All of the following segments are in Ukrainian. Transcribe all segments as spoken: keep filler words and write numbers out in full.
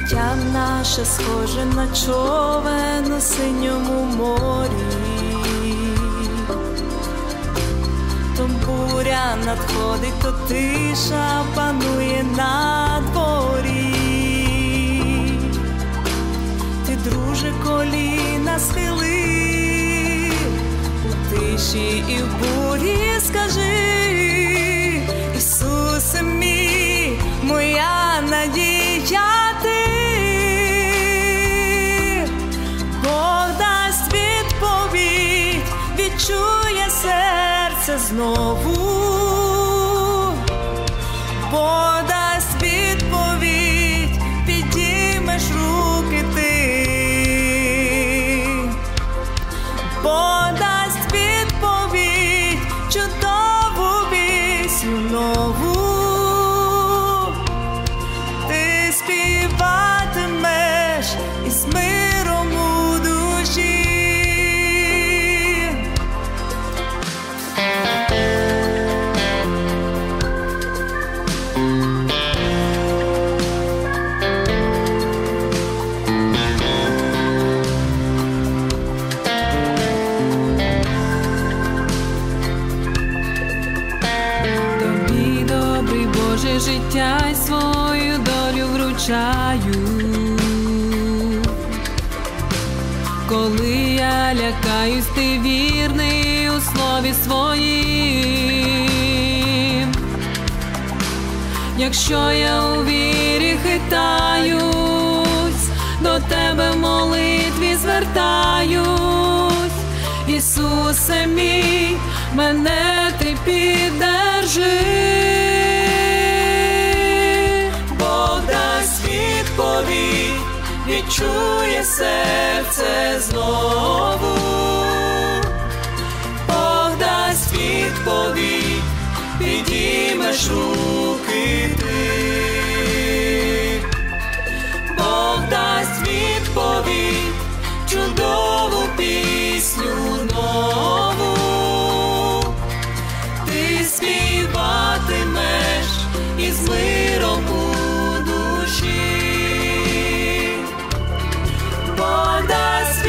Життя наше схоже на човен у синьому морі. То буря надходить, то тиша панує на дворі. Ти, друже, коліна схили, у тиші і в бурі скажи: Ісусе мій, моя надія ти. Бог дасть відповідь, відчує серце знову. Бог дасть відповідь, підіймеш руки ти. Бог дасть відповідь, чудову пісню нову. Ти співатимеш із миром у душі. Тобі, добрий Боже, життя й свою долю вручаю. Коли я лякаюсь, ти вірний у слові своїм. Якщо я у вірі хитаюсь, до тебе в молитві звертаюсь. Ісусе мій, мене ти піддержи. Бог дасть відповідь, відчує серце знову. Бог дасть відповідь, підіймеш руки ти. Бог дасть відповідь, чудову пісню нову. Ти співатимеш із миром у душі. Бог дасть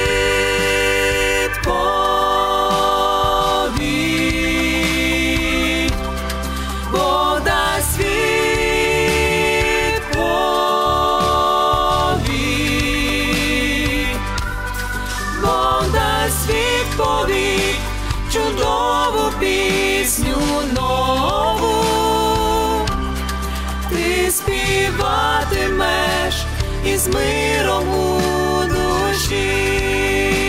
відповідь, Бог дасть відповідь, Бог дасть відповідь, чудову пісню нову. Ти співатимеш із миром у душі.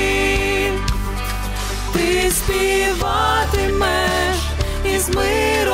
Ти співатимеш із миром